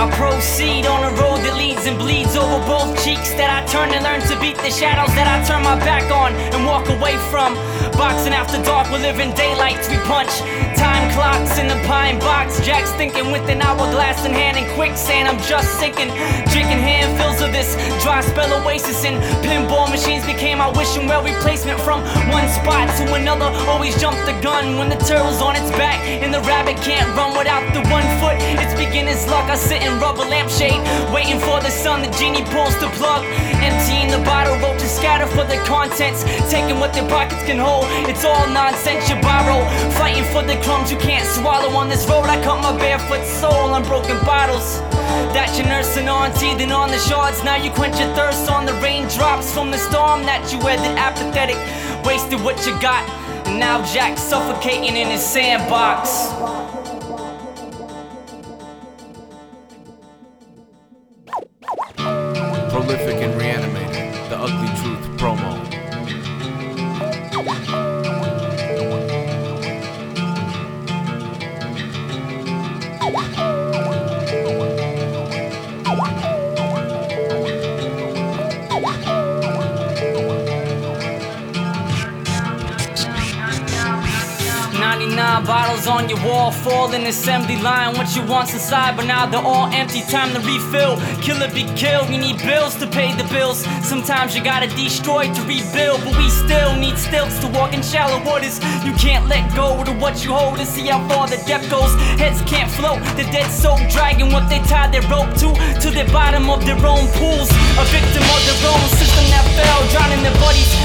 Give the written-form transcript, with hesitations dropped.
I proceed on a road that leads and bleeds over both cheeks, that I turn and learn to beat the shadows that I turn my back on and walk away from. Boxing after dark, we live in daylights, we punch time clocks in the pine box. Jack's thinking with an hourglass in hand and quicksand, I'm just sinking. Drinking handfuls of this dry spell oasis, and pinball machines became my wishing well replacement. From one spot to another, always jump the gun when the turtle's on its back and the rabbit can't run without the 1 foot. It's beginner's luck. I sit in rubber lampshade waiting for the sun. The genie pulls the plug, emptying the bottle. Roaches scatter for the contents, taking what their pockets can hold. It's all nonsense you borrow, fighting for the crumbs you can't swallow. On this road I cut my barefoot soul on broken bottles that you're nursing on, teething on the shards. Now you quench your thirst on the raindrops from the storm that you weathered. Apathetic, wasted what you got, and now Jack's suffocating in his sandbox. Prolific and reanimated, the Ugly Truth promo. Bottles on your wall, fall in assembly line. What you want's inside, but now they're all empty. Time to refill. Kill or be killed. We need bills to pay the bills. Sometimes you gotta destroy to rebuild, but we still need stilts to walk in shallow waters. You can't let go to what you hold to see how far the depth goes. Heads can't float. The dead soul dragging what they tied their rope to the bottom of their own pools. A victim of their own system that fell, drowning their bodies